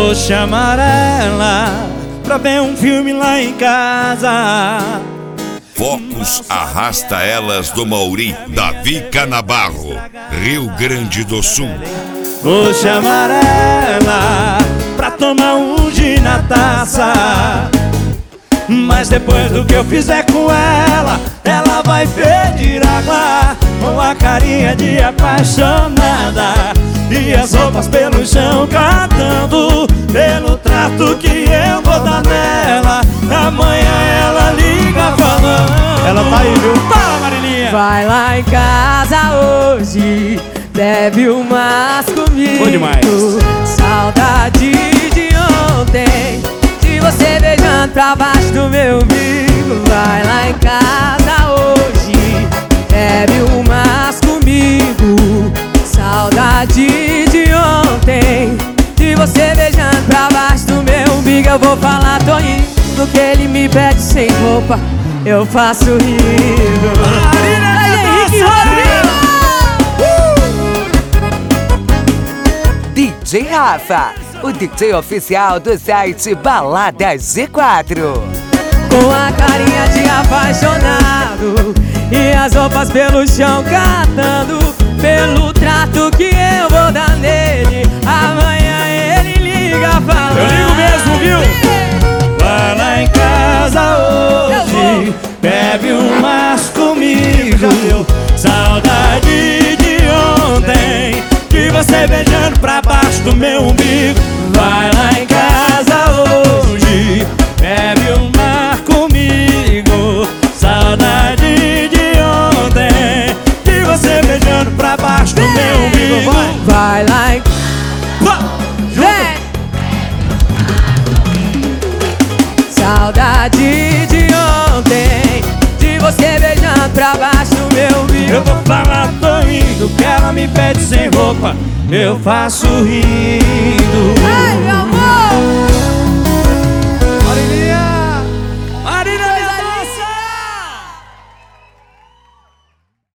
Vou chamar ela pra ver um filme lá em casa. Focos Arrasta Elas do Mauri, Davi Canabarro, Rio Grande do Sul. Vou chamar ela pra tomar um gin na taça. Mas depois do que eu fizer com ela, ela vai pedir água, com a carinha de apaixonada e as roupas pelo chão cantando, pelo trato que eu vou dar nela. Amanhã ela liga falando. Ela tá aí, viu? Fala, Marilinha! Vai lá em casa hoje, bebe umas comigo. Bom demais. Saudade de ontem, de você beijando pra baixo do meu umbigo. Vai lá em casa hoje, bebe umas comigo. Saudade de ontem, de você beijando pra baixo do meu umbigo. Eu vou falar, tô indo, que ele me pede sem roupa, eu faço rindo. Henrique Rodrigo! DJ Rafa, o DJ oficial do site Balada G4. Com a carinha de apaixonado e as roupas pelo chão cantando, pelo trato que eu vou dar nele. Amanhã ele liga falando. Eu ligo mesmo, viu? Vai lá em casa hoje, bebe umas comigo. Saudade de ontem, de você beijando pra baixo do meu umbigo. Vai lá em casa hoje, bebe uma comigo. Saudade de ontem, de você beijando pra baixo do meu umbigo. Vai lá em... Vem! Saudade de ontem, de você beijando pra baixo do meu umbigo. Eu vou falar, tô indo, que ela me pede sem roupa, eu faço rindo. Ai, meu amor!